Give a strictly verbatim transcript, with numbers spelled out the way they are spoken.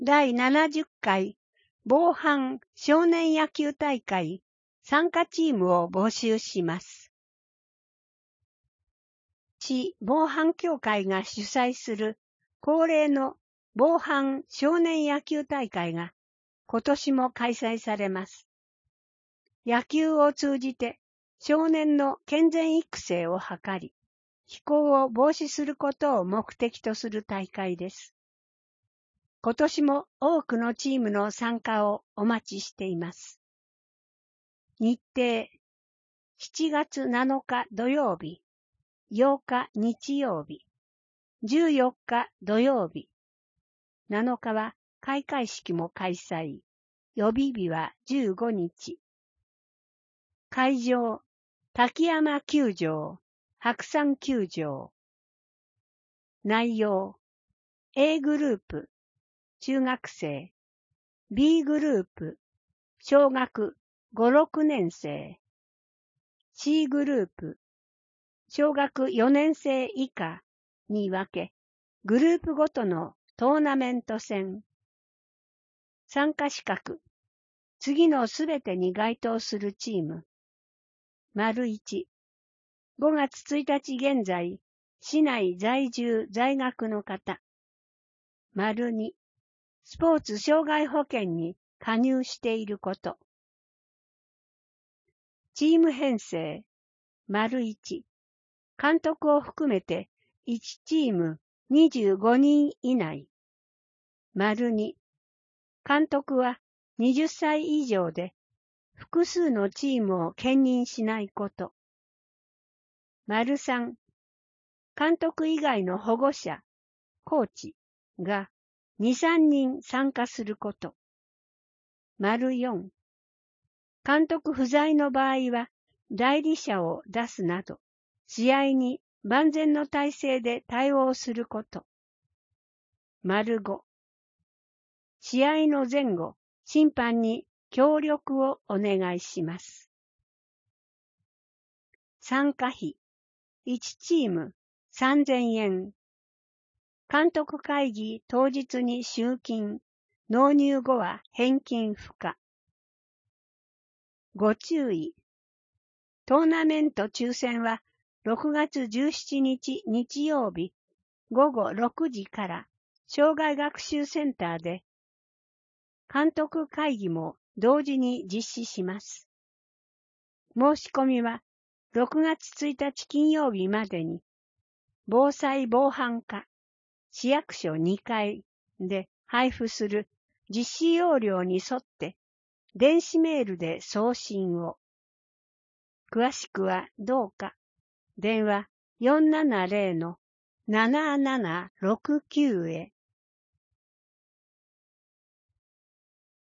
だいななじゅっかい防犯少年野球大会参加チームを募集します。市防犯協会が主催する恒例の防犯少年野球大会が今年も開催されます。野球を通じて少年の健全育成を図り、非行を防止することを目的とする大会です。今年も多くのチームの参加をお待ちしています。日程、しちがつなのか土曜日、ようか日曜日、じゅうよっか土曜日、なのかは開会式も開催、予備日はじゅうごにち。会場、滝山球場、白山球場。内容、A グループ、中学生、B グループ、小学ご、ろくねん生、C グループ、小学よねん生以下に分け、グループごとのトーナメント戦。参加資格、次のすべてに該当するチーム。丸いち、ごがつついたち現在、市内在住在学の方。丸に、スポーツ障害保険に加入していること。チーム編成。丸いち、監督を含めていちチームにじゅうごにん以内。丸に、監督ははたち以上で複数のチームを兼任しないこと。丸さん、監督以外の保護者、コーチがに、さんにん参加すること。丸よん、監督不在の場合は代理者を出すなど、試合に万全の体制で対応すること。丸ご、試合の前後、審判に協力をお願いします。参加費、いちチームさんぜんえん。監督会議当日に集金、納入後は返金不可。ご注意。トーナメント抽選はろくがつじゅうしちにち日曜日ごごろくじから障害学習センターで監督会議も同時に実施します。申し込みはろくがつついたち金曜日までに防災防犯課市役所にかいで配布する実施要領に沿って電子メールで送信を。詳しくはどうか電話 よんななぜろのななななろくきゅう へ。